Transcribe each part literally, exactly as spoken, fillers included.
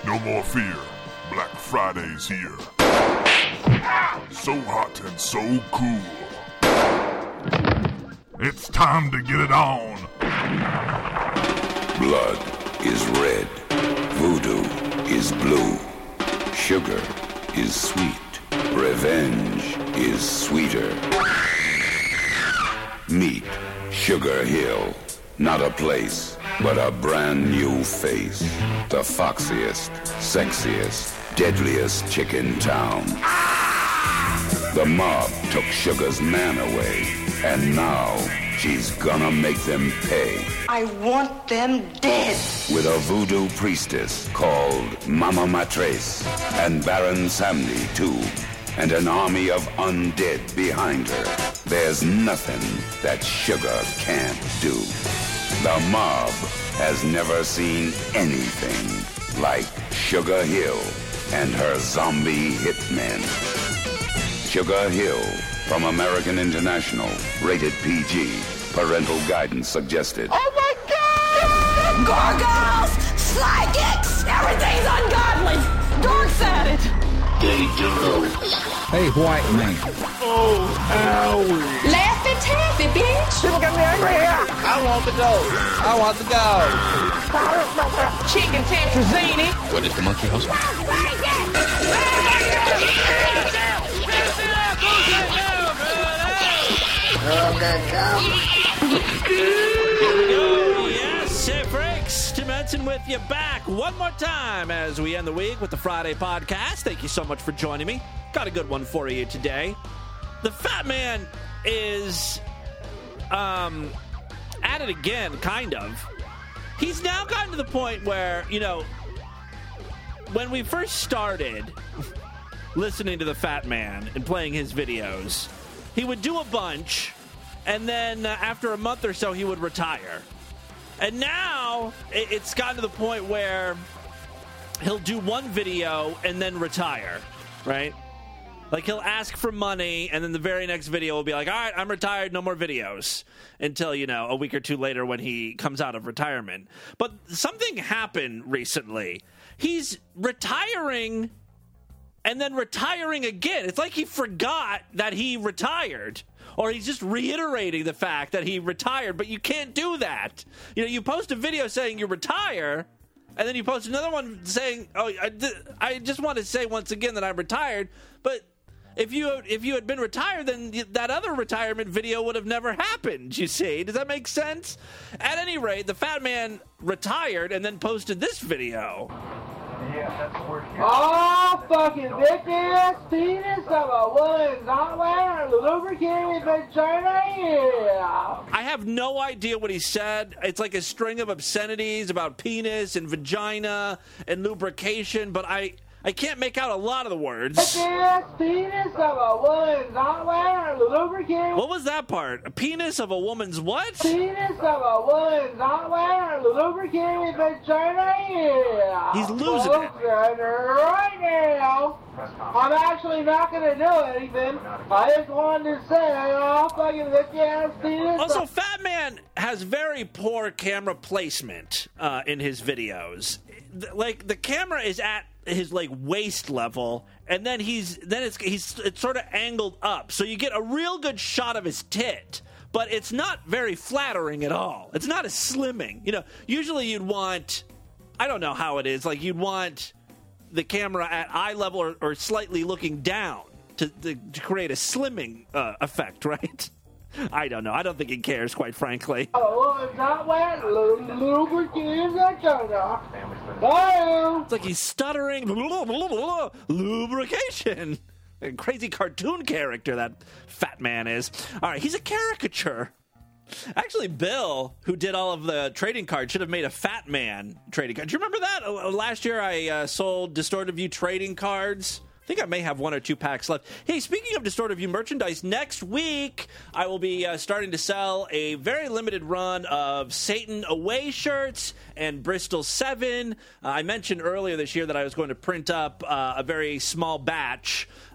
No more fear. Black Friday's here. So hot and so cool. It's time to get it on. Blood is red. Voodoo is blue. Sugar is sweet. Revenge is sweeter. Meet Sugar Hill. Not a place, but a brand new face. The foxiest, sexiest, deadliest chick in town. The mob took Sugar's man away, and now she's gonna make them pay. I want them dead. With a voodoo priestess called Mama Matres, and Baron Samedi too, and an army of undead behind her. There's nothing that Sugar can't do. The mob has never seen anything like Sugar Hill and her zombie hitmen. Sugar Hill from American International, rated P G. Parental guidance suggested. Oh my God! Gargoyles! Psychics! Everything's ungodly! Dork's at it! Hey, white man. Oh, owie. Laugh and taffy, bitch! People get me angry here! I want the gold. I want the gold. Chicken tetrazzini! What is the monkey house? Yes, it breaks. Tim Henson with you back one more time as we end the week with the Friday podcast. Thank you so much for joining me. Got a good one for you today. The Fat Man is um, at it again, kind of. He's now gotten to the point where, you know, when we first started listening to the Fat Man and playing his videos, he would do a bunch, and then uh, after a month or so, he would retire. And now it, it's gotten to the point where he'll do one video and then retire, right? Like, he'll ask for money, and then the very next video will be like, all right, I'm retired, no more videos, until, you know, a week or two later when he comes out of retirement. But something happened recently. He's retiring and then retiring again. It's like he forgot that he retired, or he's just reiterating the fact that he retired, but you can't do that. You know, you post a video saying you retire, and then you post another one saying, oh, I, I just want to say once again that I'm retired, but if you if you had been retired, then that other retirement video would have never happened, you see. Does that make sense? At any rate, the Fat Man retired and then posted this video. Oh, fucking big ass penis of a woman's underwear and lubricated vagina, yeah. I have no idea what he said. It's like a string of obscenities about penis and vagina and lubrication, but I... I can't make out a lot of the words. Big ass penis of a woman's underwear and lubricated. What was that part? A penis of a woman's what? Penis of a woman's underwear and lubricated vagina, yeah. He's losing Folks, it. right now, I'm actually not going to do anything. I just wanted to say, oh, fucking big ass penis. Also, Fat Man has very poor camera placement uh, in his videos. Like, the camera is at his like waist level, and then he's then it's he's it's sort of angled up, so you get a real good shot of his tit, but it's not very flattering at all. It's not as slimming. You know, usually you'd want, I don't know how it is, like you'd want the camera at eye level or, or slightly looking down to, to, to create a slimming uh, effect, right? I don't know. I don't think he cares, quite frankly. Oh, it's not wet. Lubricated vagina. Bye. It's like he's stuttering. Lubrication. A crazy cartoon character that Fat Man is. All right, he's a caricature. Actually, Bill, who did all of the trading cards, should have made a Fat Man trading card. Do you remember that? Uh, last year I uh, sold Distorted View trading cards. I think I may have one or two packs left. Hey, speaking of Distorted View merchandise, next week I will be uh, starting to sell a very limited run of Satan Away shirts and Bristol seven. Uh, I mentioned earlier this year that I was going to print up uh, a very small batch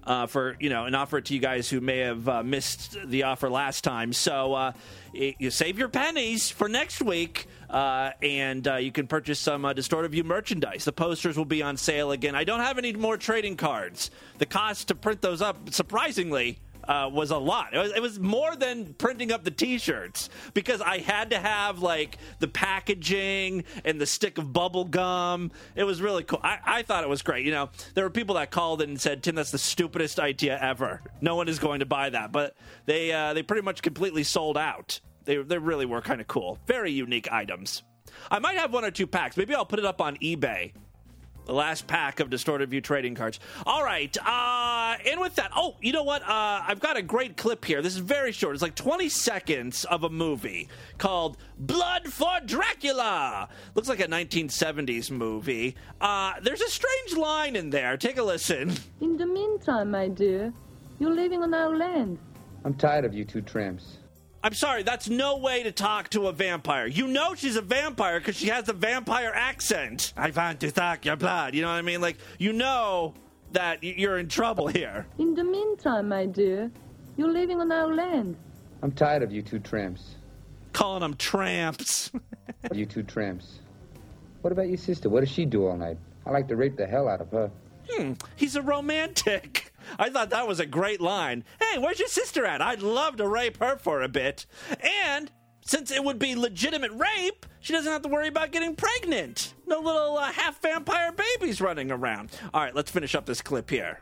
uh, for, you know, and offer it to you guys who may have uh, missed the offer last time. So uh, it, you save your pennies for next week, uh, and uh, you can purchase some uh, Distorted View merchandise. The posters will be on sale again. I don't have any more trading cards. The cost to print those up, surprisingly, Uh, was a lot. It was, it was more than printing up the T-shirts, because I had to have like the packaging and the stick of bubble gum. It was really cool. I, I thought it was great. You know, there were people that called in and said, "Tim, that's the stupidest idea ever. No one is going to buy that." But they uh, they pretty much completely sold out. They they really were kind of cool. Very unique items. I might have one or two packs. Maybe I'll put it up on eBay. The last pack of Distorted View trading cards. All right. Uh, and with that, oh, you know what? Uh, I've got a great clip here. This is very short. It's like twenty seconds of a movie called Blood for Dracula. Looks like a nineteen seventies movie. Uh, there's a strange line in there. Take a listen. In the meantime, my dear, you're living on our land. I'm tired of you two tramps. I'm sorry, that's no way to talk to a vampire. You know she's a vampire because she has a vampire accent. I want to suck your blood. You know what I mean? Like, you know that you're in trouble here. In the meantime, my dear, you're living on our land. I'm tired of you two tramps. Calling them tramps. You two tramps. What about your sister? What does she do all night? I like to rape the hell out of her. Hmm, he's a romantic. I thought that was a great line. Hey, where's your sister at? I'd love to rape her for a bit. And since it would be legitimate rape, she doesn't have to worry about getting pregnant. No little uh, half-vampire babies running around. All right, let's finish up this clip here.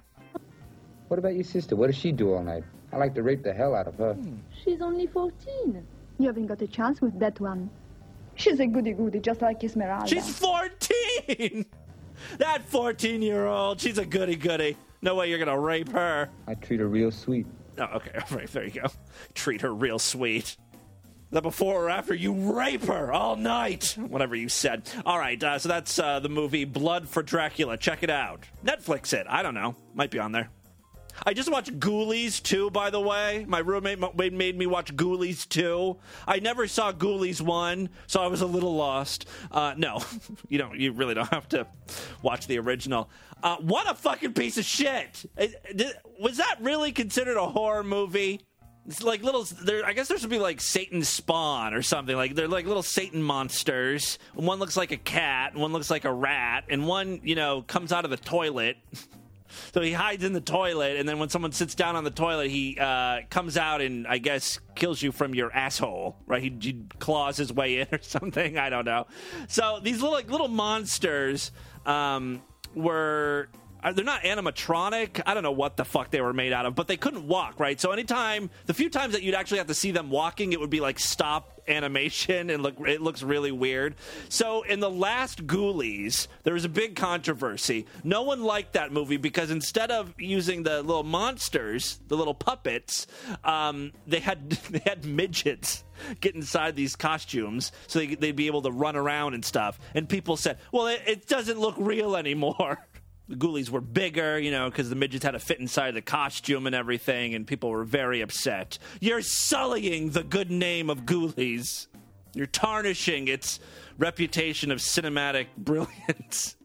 What about your sister? What does she do all night? I like to rape the hell out of her. Hmm. She's only fourteen. You haven't got a chance with that one. She's a goody-goody, just like Esmeralda. She's fourteen! That fourteen-year-old, she's a goody-goody. No way you're going to rape her. I treat her real sweet. Oh, okay. All right, there you go. Treat her real sweet. Is that before or after you rape her all night? Whatever you said. All right, uh, so that's uh, the movie Blood for Dracula. Check it out. Netflix it. I don't know. Might be on there. I just watched Ghoulies two, by the way. My roommate made me watch Ghoulies two. I never saw Ghoulies one, so I was a little lost. Uh, no, you don't. You really don't have to watch the original. Uh, what a fucking piece of shit! It, it, was that really considered a horror movie? It's like little. There, I guess there should be like Satan's spawn or something. Like they're like little Satan monsters. One looks like a cat, one looks like a rat, and one, you know, comes out of the toilet. So he hides in the toilet, and then when someone sits down on the toilet, he uh, comes out and, I guess, kills you from your asshole, right? He, he claws his way in or something. I don't know. So these little like, little monsters um, were... They're not animatronic. I don't know what the fuck they were made out of, but they couldn't walk, right? So anytime, the few times that you'd actually have to see them walking, it would be like stop animation and look, it looks really weird. So in the last Ghoulies, there was a big controversy. No one liked that movie because instead of using the little monsters, the little puppets, um, they had they had midgets get inside these costumes so they, they'd be able to run around and stuff. And people said, well, it, it doesn't look real anymore. The Ghoulies were bigger, you know, because the midgets had to fit inside the costume and everything, and people were very upset. You're sullying the good name of Ghoulies. You're tarnishing its reputation of cinematic brilliance.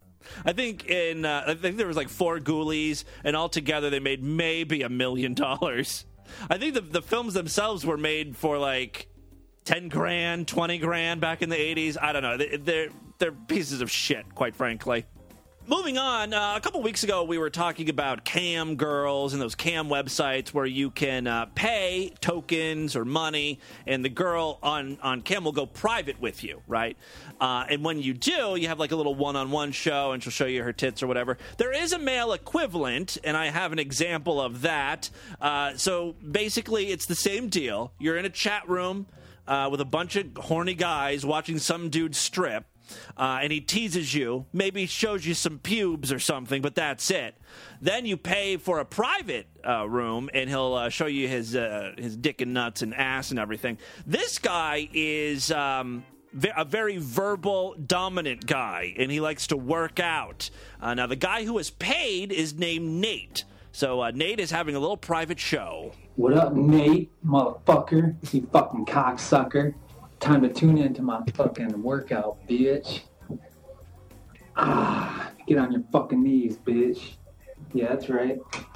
I think in uh, I think there was like four Ghoulies, and altogether they made maybe a million dollars. I think the the films themselves were made for like ten grand, twenty grand back in the eighties. I don't know. They, they're they're pieces of shit, quite frankly. Moving on, uh, a couple weeks ago we were talking about cam girls and those cam websites where you can uh, pay tokens or money, and the girl on, on cam will go private with you, right? Uh, and when you do, you have like a little one-on-one show, and she'll show you her tits or whatever. There is a male equivalent, and I have an example of that. Uh, so basically, it's the same deal. You're in a chat room uh, with a bunch of horny guys watching some dude strip. Uh, and he teases you, maybe shows you some pubes or something, but that's it. Then you pay for a private uh, room, and he'll uh, show you his uh, his dick and nuts and ass and everything. This guy is um, a very verbal, dominant guy, and he likes to work out. Uh, now, the guy who is paid is named Nate. So uh, Nate is having a little private show. What up, Nate, motherfucker? You fucking cocksucker. Time to tune into my fucking workout, bitch. Ah, get on your fucking knees, bitch. Yeah, that's right.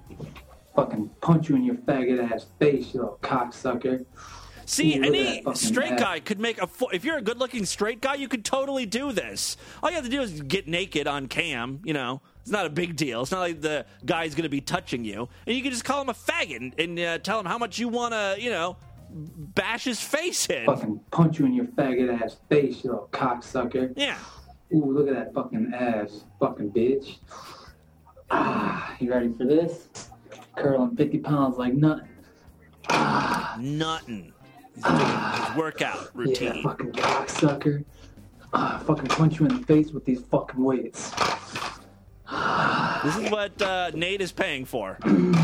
Fucking punch you in your faggot ass face, you little cocksucker. See, Ooh, any fucking straight ass. guy could make a... Fo- if you're a good-looking straight guy, you could totally do this. All you have to do is get naked on cam, you know. It's not a big deal. It's not like the guy's going to be touching you. And you can just call him a faggot and, and uh, tell him how much you want to, you know, bash his face in. Fucking punch you in your faggot ass face, you little cocksucker. Yeah. Ooh, look at that fucking ass, fucking bitch. Ah, you ready for this? Curling fifty pounds like nothing. Ah. Nothing. He's doing his workout routine. Yeah, fucking cocksucker. Ah, fucking punch you in the face with these fucking weights. This is what uh, Nate is paying for.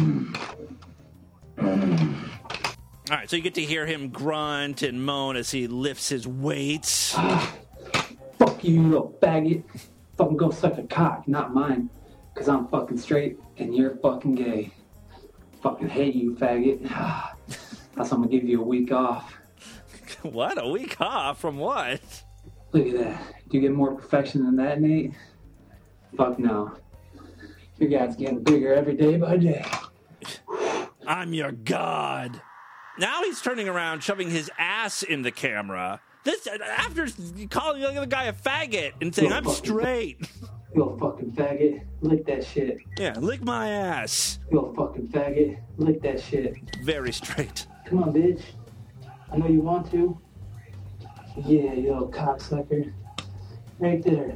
All right, so you get to hear him grunt and moan as he lifts his weights. Fuck you, you little faggot. Fucking go suck a cock, not mine. Because I'm fucking straight and you're fucking gay. Fucking hate you, faggot. That's I'm gonna give you a week off. What? A week off? From what? Look at that. Do you get more perfection than that, Nate? Fuck no. Your god's getting bigger every day by day. I'm your god. Now he's turning around, shoving his ass in the camera. This after calling the other guy a faggot and saying, I'm straight. You little fucking faggot. Lick that shit. Yeah, lick my ass. You little fucking faggot. Lick that shit. Very straight. Come on, bitch. I know you want to. Yeah, you little cocksucker. Right there.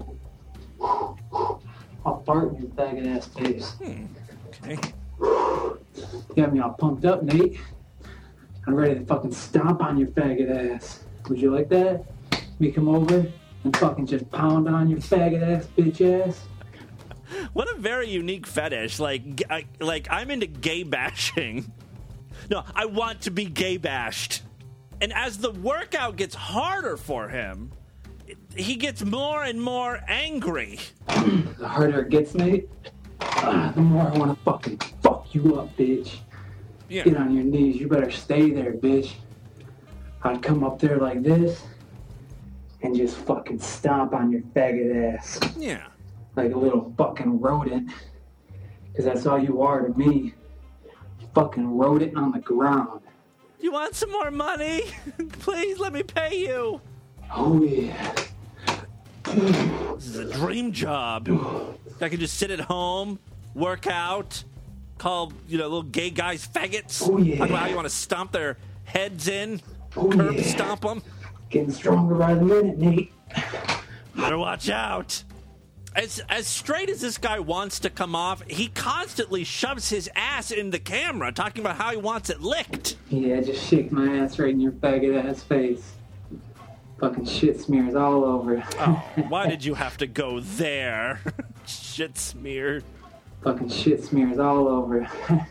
I'll fart in your faggot ass face. Hmm. Okay. You got me all pumped up, Nate. I'm ready to fucking stomp on your faggot ass. Would you like that? Me come over and fucking just pound on your faggot ass, bitch ass? What a very unique fetish. Like, I, like I'm into gay bashing. No, I want to be gay bashed. And as the workout gets harder for him, it, he gets more and more angry. The harder it gets, Nate, uh, the more I want to fucking fuck you up, bitch. Yeah. Get on your knees. You better stay there, bitch. I'd come up there like this and just fucking stomp on your faggot ass. Yeah. Like a little fucking rodent. Because that's all you are to me. Fucking rodent on the ground. You want some more money? Please let me pay you. Oh, yeah. This is a dream job. I can just sit at home, work out, call, you know, little gay guys faggots. Oh, yeah. Talk about how you want to stomp their heads in, Oh, curb yeah. stomp them. Getting stronger by the minute, Nate. Better watch out. As as straight as this guy wants to come off, he constantly shoves his ass in the camera, talking about how he wants it licked. Yeah, just shake my ass right in your faggot ass face. Fucking shit smears all over. Oh, why did you have to go there? Shit smear. Fucking shit smears all over.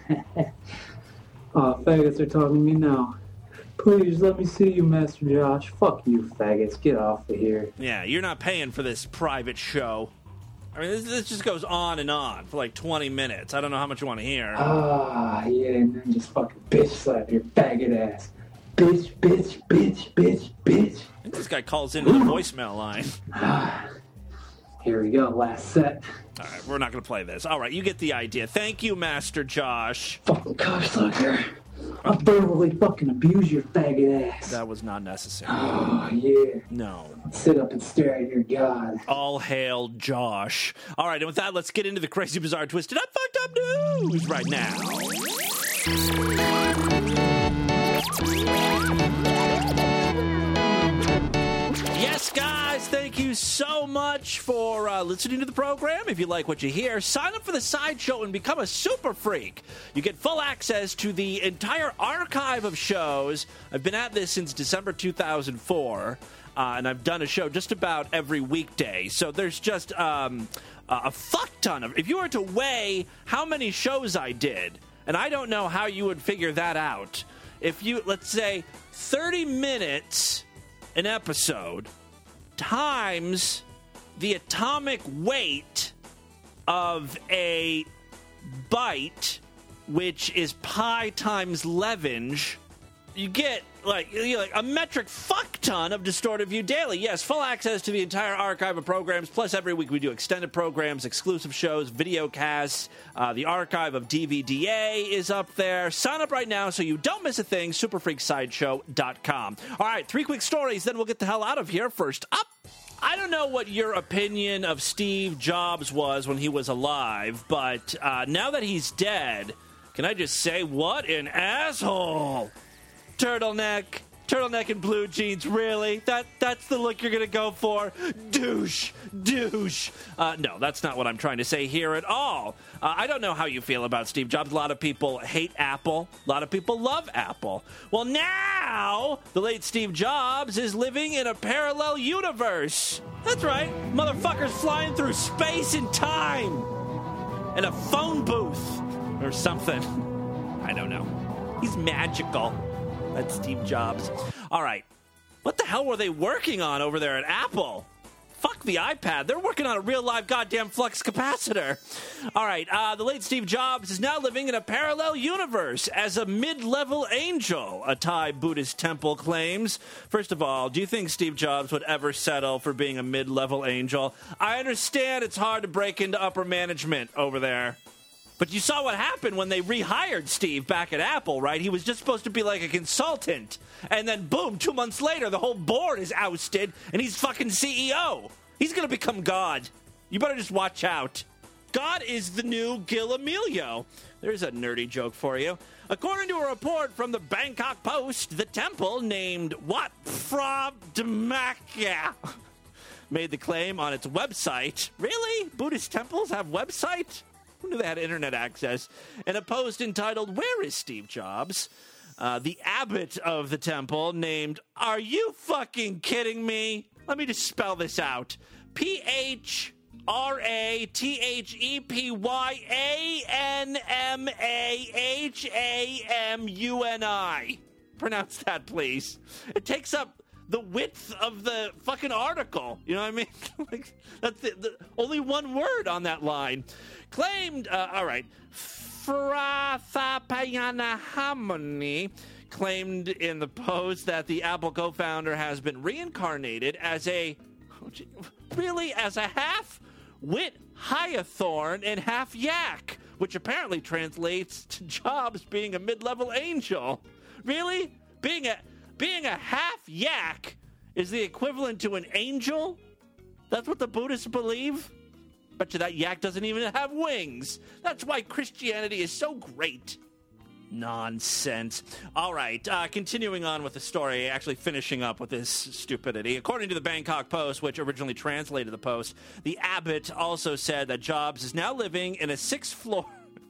Oh, faggots are talking to me now. Please let me see you, Master Josh. Fuck you, faggots. Get off of here. Yeah, you're not paying for this private show. I mean, this, this just goes on and on for like twenty minutes. I don't know how much you want to hear. Ah, yeah, and then just fucking bitch slap your faggot ass. Bitch, bitch, bitch, bitch, bitch. I think this guy calls into the voicemail line. Ah, here we go, last set. All right, we're not going to play this. All right, you get the idea. Thank you, Master Josh. Fucking cocksucker. I'll verbally fucking abuse your faggot ass. That was not necessary. Oh, yeah. No. Sit up and stare at your god. All hail Josh. All right, and with that, let's get into the crazy, bizarre, twisted up, fucked up news right now. Yes, guys, thank you so much for uh, listening to the program. If you like what you hear, sign up for the Sideshow and become a super freak. You get full access to the entire archive of shows. I've been at this since December two thousand four, uh, and I've done a show just about every weekday. So there's just um, a fuck ton of... If you were to weigh how many shows I did, and I don't know how you would figure that out, if you, let's say, thirty minutes... an episode times the atomic weight of a byte, which is pi times Levenge, you get like you know, like a metric fuck ton of Distorted View Daily. Yes, full access to the entire archive of programs, plus every week we do extended programs, exclusive shows, video casts. Uh, the archive of D V D A is up there. Sign up right now so you don't miss a thing, super freak sideshow dot com. All right, three quick stories, then we'll get the hell out of here. First up, I don't know what your opinion of Steve Jobs was when he was alive, but uh, now that he's dead, can I just say, what an asshole. Turtleneck. Turtleneck and blue jeans, really? That That's the look you're going to go for? Douche. Douche. Uh, no, that's not what I'm trying to say here at all. Uh, I don't know how you feel about Steve Jobs. A lot of people hate Apple. A lot of people love Apple. Well, now the late Steve Jobs is living in a parallel universe. That's right. Motherfucker's flying through space and time. In a phone booth. Or something. I don't know. He's magical. That's Steve Jobs. All right. What the hell were they working on over there at Apple? Fuck the iPad. They're working on a real live goddamn flux capacitor. All right. Uh, the late Steve Jobs is now living in a parallel universe as a mid-level angel, a Thai Buddhist temple claims. First of all, do you think Steve Jobs would ever settle for being a mid-level angel? I understand it's hard to break into upper management over there. But you saw what happened when they rehired Steve back at Apple, right? He was just supposed to be like a consultant. And then, boom, two months later, the whole board is ousted, and he's fucking C E O. He's going to become God. You better just watch out. God is the new Gil Amelio. There's a nerdy joke for you. According to a report from the Bangkok Post, the temple named Wat Phra Dhamaka made the claim on its website. Really? Buddhist temples have website? Who knew they had internet access? In a post entitled, "Where is Steve Jobs?" Uh, the abbot of the temple named, are you fucking kidding me? Let me just spell this out. P H R A T H E P Y A N M A H A M U N I. Pronounce that, please. It takes up the width of the fucking article. You know what I mean? Like, that's the, the only one word on that line. Claimed, uh, all right, Frathapayana Harmony claimed in the post that the Apple co-founder has been reincarnated as a, really, as a half wit Hyathorn and half yak, which apparently translates to Jobs being a mid-level angel. Really? Being a being a half yak is the equivalent to an angel? That's what the Buddhists believe? Bet you that yak doesn't even have wings. That's why Christianity is so great. Nonsense. All right, uh, continuing on with the story, actually finishing up with this stupidity. According to the Bangkok Post, which originally translated the post, the abbot also said that Jobs is now living in a sixth floor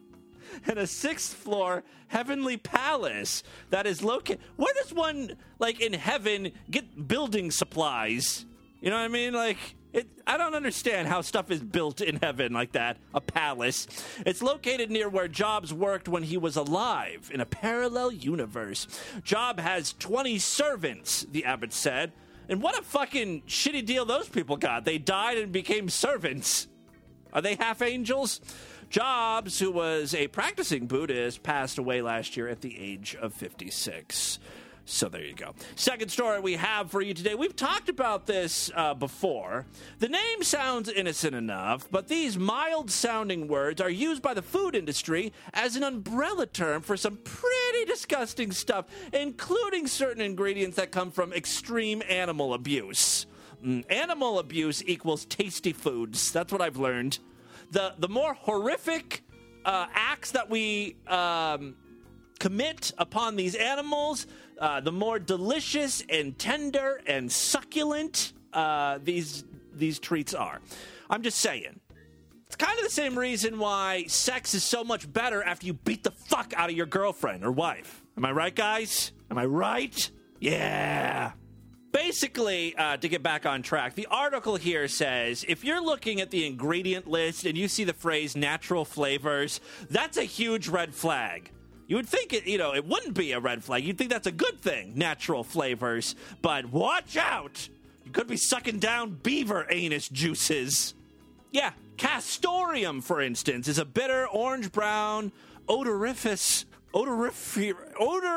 in a sixth floor heavenly palace that is located. Where does one, like, in heaven get building supplies? You know what I mean? Like, it, I don't understand how stuff is built in heaven like that. A palace. It's located near where Jobs worked when he was alive, in a parallel universe. Job has twenty servants, the abbot said. And what a fucking shitty deal those people got. They died and became servants. Are they half angels? Jobs, who was a practicing Buddhist, passed away last year at the age of fifty-six. So there you go. Second story we have for you today. We've talked about this uh, before. The name sounds innocent enough, but these mild-sounding words are used by the food industry as an umbrella term for some pretty disgusting stuff, including certain ingredients that come from extreme animal abuse. Mm, animal abuse equals tasty foods. That's what I've learned. The, the more horrific uh, acts that we um, commit upon these animals, Uh, the more delicious and tender and succulent uh, these these treats are. I'm just saying. It's kind of the same reason why sex is so much better after you beat the fuck out of your girlfriend or wife. Am I right, guys? Am I right? Yeah. Basically, uh, to get back on track, the article here says, if you're looking at the ingredient list and you see the phrase natural flavors, that's a huge red flag. You would think, it, you know, it wouldn't be a red flag. You'd think that's a good thing, natural flavors. But watch out! You could be sucking down beaver anus juices. Yeah, castoreum, for instance, is a bitter orange-brown odoriferous, odorifer, odor,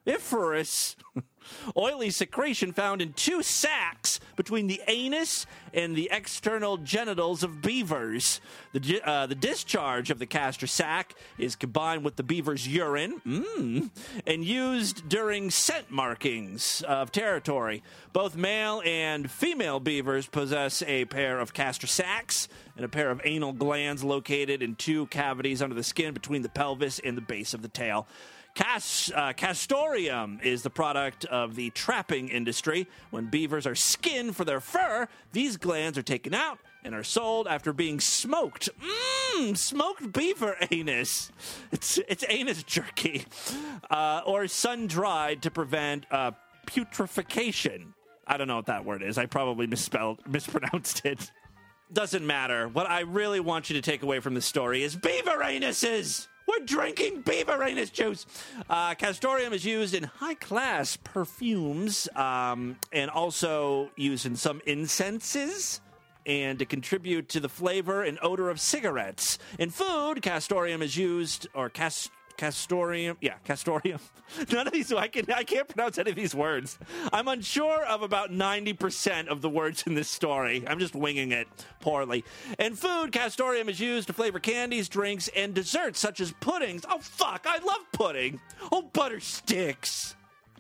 iferous, oily secretion found in two sacs between the anus and the external genitals of beavers. The, uh, the discharge of the castor sac is combined with the beaver's urine mm, and used during scent markings of territory. Both male and female beavers possess a pair of castor sacs and a pair of anal glands located in two cavities under the skin between the pelvis and the base of the tail. Cas- uh, castorium is the product of the trapping industry. When beavers are skinned for their fur, these glands are taken out and are sold after being smoked. Mmm, smoked beaver anus. It's it's anus jerky. Uh, or sun-dried to prevent uh, putrefaction. I don't know what that word is. I probably misspelled, mispronounced it. Doesn't matter. What I really want you to take away from this story is beaver anuses! We're drinking beaver anus juice. Uh, castorium is used in high-class perfumes um, and also used in some incenses and to contribute to the flavor and odor of cigarettes. In food, castorium is used, or cast. Castorium, yeah, castorium. None of these, I, can, I can't pronounce any of these words. I'm unsure of about ninety percent of the words in this story. I'm just winging it poorly. In food, castorium is used to flavor candies, drinks, and desserts, such as puddings. Oh, fuck, I love pudding. Oh, butter sticks.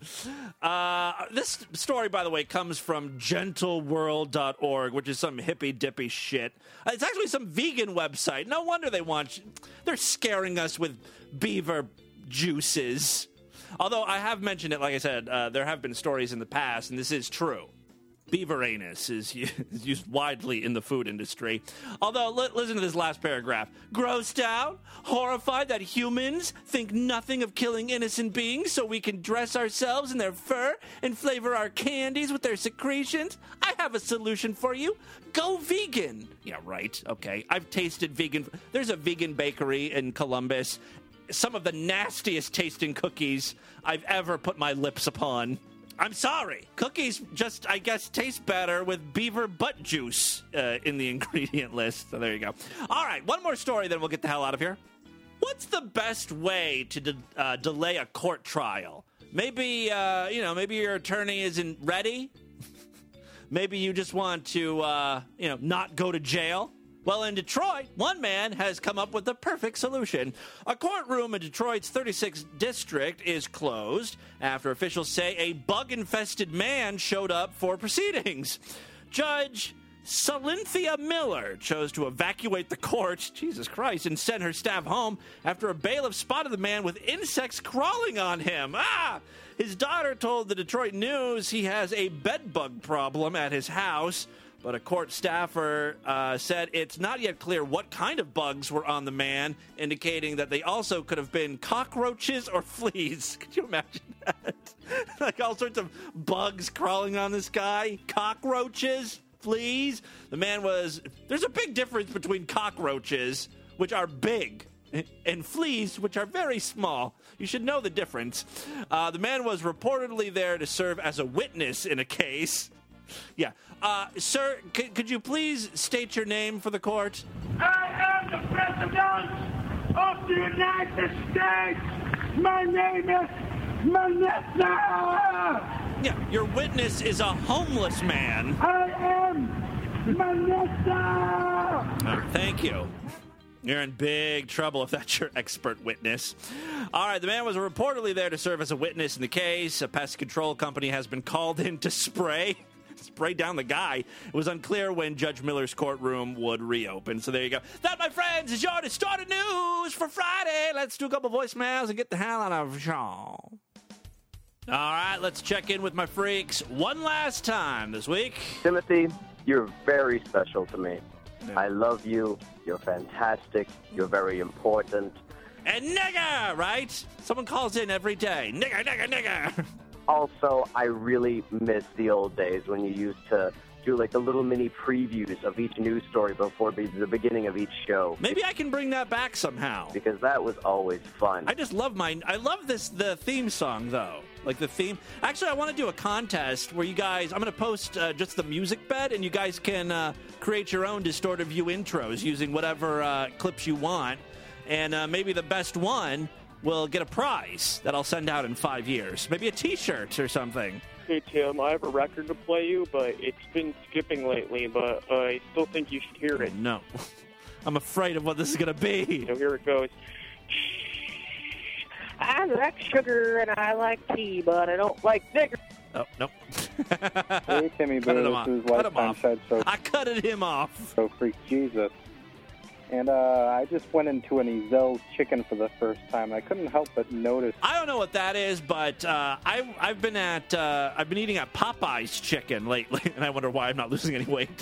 Uh, this story, by the way, comes from gentle world dot org, which is some hippy-dippy shit. Uh, it's actually some vegan website. No wonder they want... They're scaring us with beaver juices. Although I have mentioned it, like I said, uh, there have been stories in the past, and this is true. Beaver anus is used widely in the food industry. Although, li- listen to this last paragraph. Grossed out, horrified that humans think nothing of killing innocent beings so we can dress ourselves in their fur and flavor our candies with their secretions? I have a solution for you. Go vegan. Yeah, right. Okay. I've tasted vegan. There's a vegan bakery in Columbus. Some of the nastiest tasting cookies I've ever put my lips upon. I'm sorry. Cookies just, I guess, taste better with beaver butt juice uh, in the ingredient list. So there you go. All right, one more story, then we'll get the hell out of here. What's the best way to de- uh, delay a court trial? Maybe, uh, you know, maybe your attorney isn't ready. Maybe you just want to, uh, you know, not go to jail. Well, in Detroit, one man has come up with the perfect solution. A courtroom in Detroit's thirty-sixth district is closed after officials say a bug-infested man showed up for proceedings. Judge Salinthia Miller chose to evacuate the court, Jesus Christ, and send her staff home after a bailiff spotted the man with insects crawling on him. Ah! His daughter told the Detroit News he has a bed bug problem at his house. But a court staffer uh, said it's not yet clear what kind of bugs were on the man, indicating that they also could have been cockroaches or fleas. Could you imagine that? Like all sorts of bugs crawling on this guy. Cockroaches, fleas. The man was... There's a big difference between cockroaches, which are big, and fleas, which are very small. You should know the difference. Uh, the man was reportedly there to serve as a witness in a case. Yeah. Uh, sir, c- could you please state your name for the court? I am the President of the United States. My name is Manessa. Yeah, your witness is a homeless man. I am Manessa. Oh, thank you. You're in big trouble if that's your expert witness. All right, the man was reportedly there to serve as a witness in the case. A pest control company has been called in to spray. Spray down the guy. It was unclear when Judge Miller's courtroom would reopen. So there you go. That, my friends, is your distorted news for Friday. Let's do a couple voicemails and get the hell out of Shaw. All right, let's check in with my freaks one last time this week. Timothy, you're very special to me. Yeah. I love you. You're fantastic. You're very important. And nigger, right? Someone calls in every day. Nigger, nigger, nigger. Also, I really miss the old days when you used to do like the little mini previews of each news story before the beginning of each show. Maybe I can bring that back somehow. Because that was always fun. I just love my... I love this, the theme song, though. Like the theme... Actually, I want to do a contest where you guys... I'm going to post uh, just the music bed, and you guys can uh, create your own Distorted View intros using whatever uh, clips you want. And uh, maybe the best one will get a prize that I'll send out in five years. Maybe a T-shirt or something. Hey, Tim, I have a record to play you, but it's been skipping lately, but uh, I still think you should hear it. No. I'm afraid of what this is going to be. So here it goes. I like sugar and I like tea, but I don't like nigger. Oh, nope. Hey, Timmy Cut it Boo, off. this is Cut him Lifetime off. Sideshow. I cutted him off. So freak Jesus. And uh, I just went into an Ezel's chicken for the first time. I couldn't help but notice. I don't know what that is, but uh, I've I've been at uh, I've been eating at Popeye's chicken lately, and I wonder why I'm not losing any weight.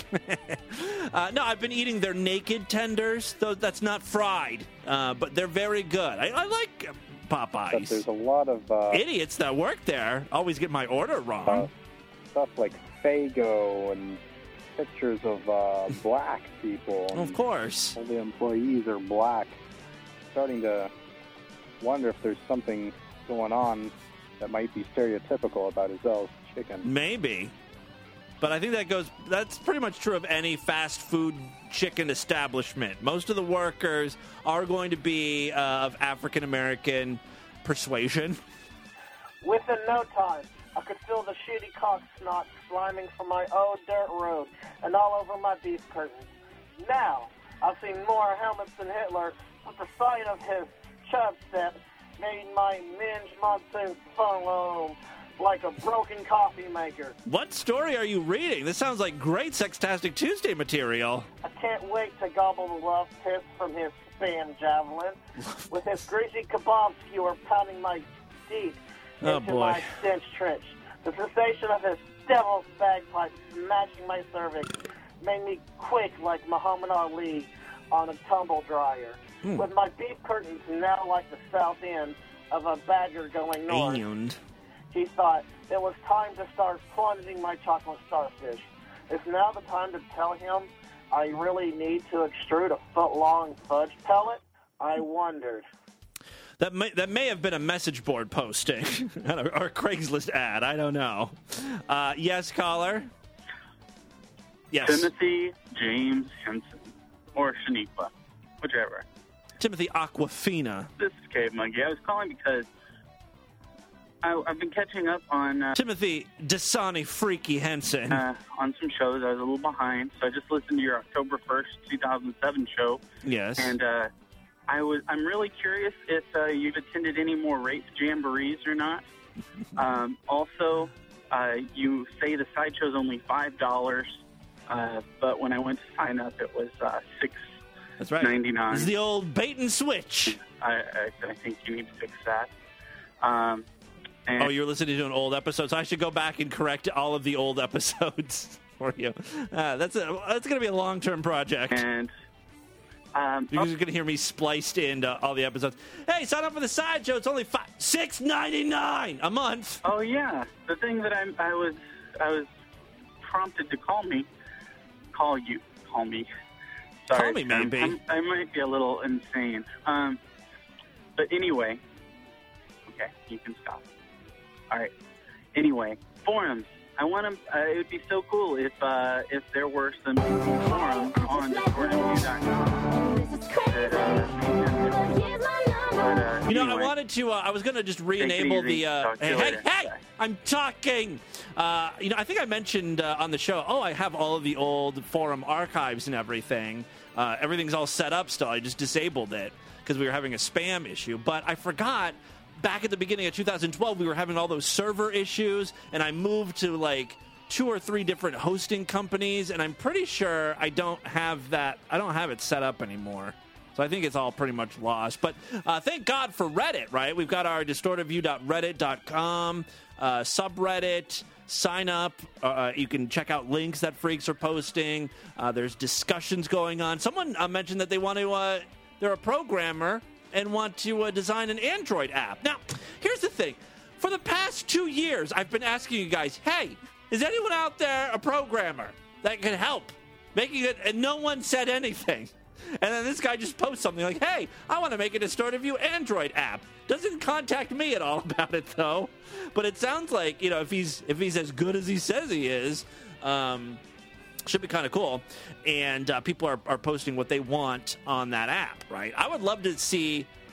uh, no, I've been eating their naked tenders. Though that's not fried, uh, but they're very good. I, I like Popeyes. But there's a lot of uh, idiots that work there always get my order wrong. Uh, stuff like Faygo and pictures of uh, black people. And of course. All the employees are black. Starting to wonder if there's something going on that might be stereotypical about Ezel's chicken. Maybe. But I think that goes, that's pretty much true of any fast food chicken establishment. Most of the workers are going to be uh, of African-American persuasion. Within no time, I could feel the shitty cock snot sliming from my old dirt road and all over my beef curtains. Now, I've seen more helmets than Hitler, but the sight of his chub steps made my minge monsoon phone like a broken coffee maker. What story are you reading? This sounds like great Sextastic Tuesday material. I can't wait to gobble the love piss from his spam javelin, with his greasy kebab skewer pounding my teeth Oh, into boy. my stench trench. The sensation of his devil's bagpipe smashing my cervix made me quake like Muhammad Ali on a tumble dryer. Hmm. With my beef curtains now like the south end of a badger going north, And he thought it was time to start plunging my chocolate starfish. Is now the time to tell him I really need to extrude a foot-long fudge pellet? I wondered. That may, that may have been a message board posting or a Craigslist ad. I don't know. Uh, yes, caller? Yes. Timothy James Henson. Or Shaniqua. Whichever. Timothy Aquafina. This is Cave Monkey. I was calling because I, I've been catching up on... Uh, Timothy Dasani Freaky Henson. Uh, on some shows. I was a little behind. So I just listened to your October first, two thousand seven show. Yes. And uh, I was, I'm really curious if uh, you've attended any more rape jamborees or not. Um, also, uh, you say the sideshow's only five dollars, uh, but when I went to sign up, it was uh, six That's right. ninety-nine. This is the old bait and switch. I, I, I think you need to fix that. Um, and Oh, you're listening to an old episode, so I should go back and correct all of the old episodes for you. Uh, that's a, that's going to be a long-term project. And um, you're just going to hear me spliced into all the episodes. Hey, sign up for the sideshow. It's only five, six ninety-nine a month. Oh yeah, the thing that I, I was I was prompted to call me, call you, call me. Sorry, Call me, Tim. maybe. I'm, I might be a little insane. Um, but anyway, okay, you can stop. All right. Anyway, forums. I want to. Uh, it would be so cool if uh, if there were some forums on discord review dot com. That, uh, but, uh, You know, anyway. I wanted to. Uh, I was going to just re-enable Take it easy. the. Uh, Talk to hey, you hey, later. hey! Bye. I'm talking. Uh, you know, I think I mentioned uh, on the show. Oh, I have all of the old forum archives and everything. Uh, everything's all set up still. I just disabled it because we were having a spam issue. But I forgot. Back at the beginning of two thousand twelve, we were having all those server issues, and I moved to like two or three different hosting companies, and I'm pretty sure I don't have that. I don't have it set up anymore. So I think it's all pretty much lost. But uh, thank God for Reddit, right? We've got our distort review dot reddit dot com uh, subreddit. Sign up. Uh, you can check out links that freaks are posting. Uh, there's discussions going on. Someone uh, mentioned that they want to. Uh, they're a programmer and want to uh, design an Android app. Now, here's the thing. For the past two years, I've been asking you guys, hey, is anyone out there a programmer that can help making it? And no one said anything. And then this guy just posts something like, hey, I want to make a Distort Review Android app. Doesn't contact me at all about it, though. But it sounds like, you know, if he's if he's as good as he says he is, um, should be kind of cool. And uh, people are, are posting what they want on that app, right? I would love to see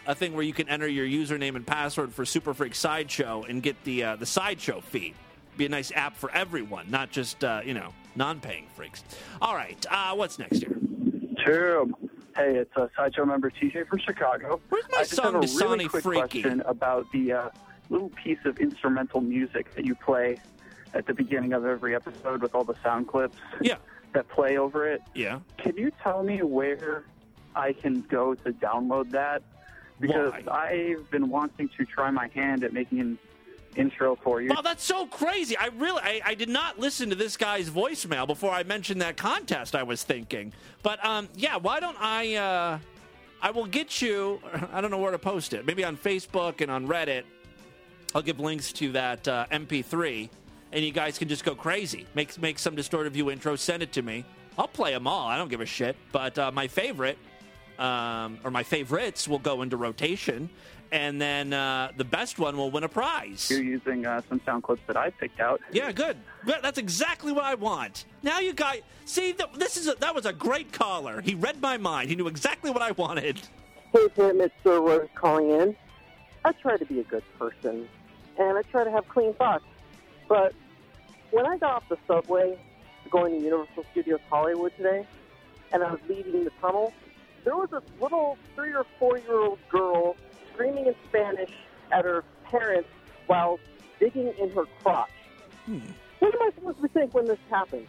a thing where you can enter your username and password for Super Freak Sideshow and get the uh, the Sideshow feed. Be a nice app for everyone, not just, uh, you know, non-paying freaks. All right, uh, what's next here? True. Hey, it's a Sideshow member T J from Chicago. Where's my I just song, have a Dasani really quick Freaky? question about the uh, little piece of instrumental music that you play at the beginning of every episode with all the sound clips yeah. that play over it. Yeah. Can you tell me where I can go to download that? Because Why? I've been wanting to try my hand at making an intro for you. Oh, that's so crazy. I really, I, I did not listen to this guy's voicemail before I mentioned that contest I was thinking. But, um, yeah, why don't I, uh, I will get you, I don't know where to post it. Maybe on Facebook and on Reddit. I'll give links to that uh, M P three, and you guys can just go crazy. Make, make some Distorted View intro, send it to me. I'll play them all. I don't give a shit. But uh, my favorite, um, or my favorites, will go into rotation. And then uh, the best one will win a prize. You're using uh, some sound clips that I picked out. Yeah, good. That's exactly what I want. Now you guys see th- this is a, that was a great caller. He read my mind. He knew exactly what I wanted. Hey, Tim, it's Sir Rose calling in. I try to be a good person, and I try to have clean thoughts. But when I got off the subway going to Universal Studios Hollywood today, and I was leaving the tunnel, there was a little three or four-year-old girl screaming in Spanish at her parents while digging in her crotch. Hmm. What am I supposed to think when this happens?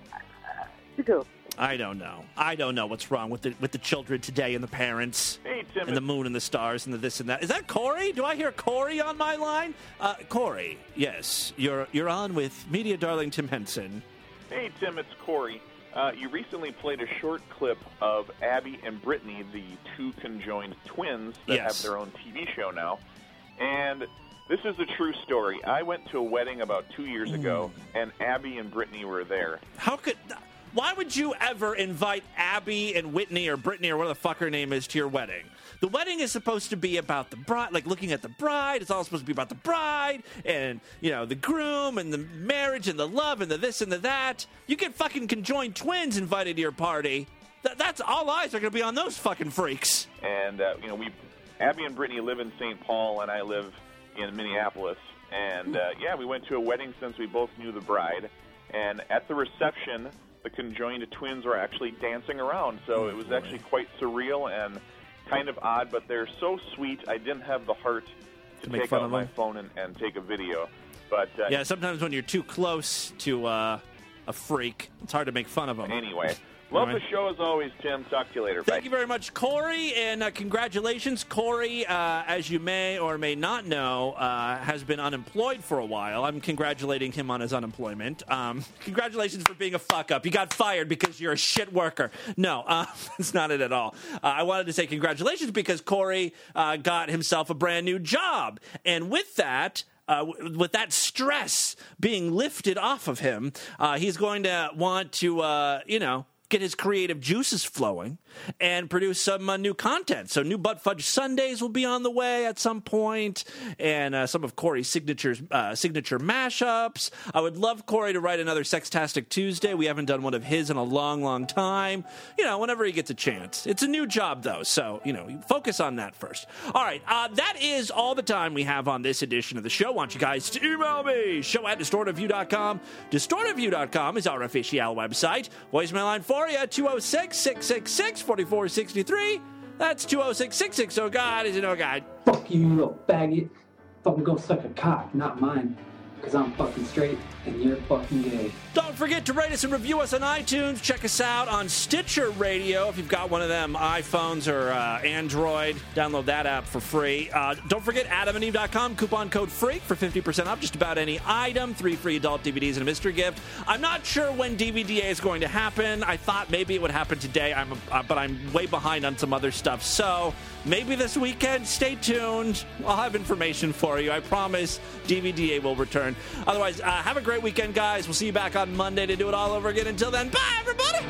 You go. I don't know. I don't know what's wrong with the with the children today and the parents Hey, Tim, and the moon and the stars and the this and that. Is that Corey? Do I hear Corey on my line? Uh, Corey, yes, you're you're on with Media Darling Tim Henson. Hey, Tim, it's Corey. Uh, you recently played a short clip of Abby and Brittany, the two conjoined twins that Yes. have their own T V show now. And this is a true story. I went to a wedding about two years ago, and Abby and Brittany were there. How could... Why would you ever invite Abby and Whitney or Brittany or whatever the fuck her name is to your wedding? The wedding is supposed to be about the bride, like looking at the bride. It's all supposed to be about the bride and, you know, the groom and the marriage and the love and the this and the that. You get fucking conjoined twins invited to your party. Th- that's all eyes are going to be on those fucking freaks. And, uh, you know, we, Abby and Brittany live in Saint Paul, and I live in Minneapolis. And, uh, yeah, we went to a wedding since we both knew the bride. And at the reception, the conjoined twins were actually dancing around. So it was actually quite surreal and kind of odd, but they're so sweet. I didn't have the heart to, To make take fun out of my them? phone and, and take a video. But uh, Yeah, sometimes when you're too close to uh, a freak, it's hard to make fun of them. anyway, love All right. the show as always, Tim. Talk to you later. Thank Bye. you very much, Corey, and uh, congratulations. Corey, uh, as you may or may not know, uh, has been unemployed for a while. I'm congratulating him on his unemployment. Um, congratulations for being a fuck-up. You got fired because you're a shit worker. No, uh, that's not it at all. Uh, I wanted to say congratulations because Corey uh, got himself a brand new job. And with that... Uh, w- with that stress being lifted off of him, uh, he's going to want to, uh, you know, get his creative juices flowing and produce some uh, new content. So new Butt Fudge Sundays will be on the way at some point, and uh, some of Corey's signatures, uh, signature mashups. I would love Corey to write another Sextastic Tuesday. We haven't done one of his in a long, long time. You know, whenever he gets a chance. It's a new job, though, so, you know, focus on that first. All right, uh, that is all the time we have on this edition of the show. I want you guys to email me, show at distorted view dot com. distorted view dot com is our official website. Voicemail line for you, two oh six, six six six, four four six three. That's two oh six, six six oh, God is an oh, God. Fuck you, you little faggot. Fucking go suck a cock, not mine. Because I'm fucking straight and you're fucking gay. Don't forget to rate us and review us on iTunes. Check us out on Stitcher Radio. If you've got one of them iPhones or uh, Android, download that app for free. Uh, don't forget adam and eve dot com, coupon code FREAK for fifty percent off just about any item. Three free adult D V Ds and a mystery gift. I'm not sure when D V D A is going to happen. I thought maybe it would happen today, I'm uh, but I'm way behind on some other stuff. So maybe this weekend. Stay tuned. I'll have information for you. I promise D V D A will return. Otherwise, uh, have a great weekend, guys. We'll see you back on Monday to do it all over again. Until then, bye, everybody!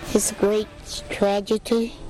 his great tragedy.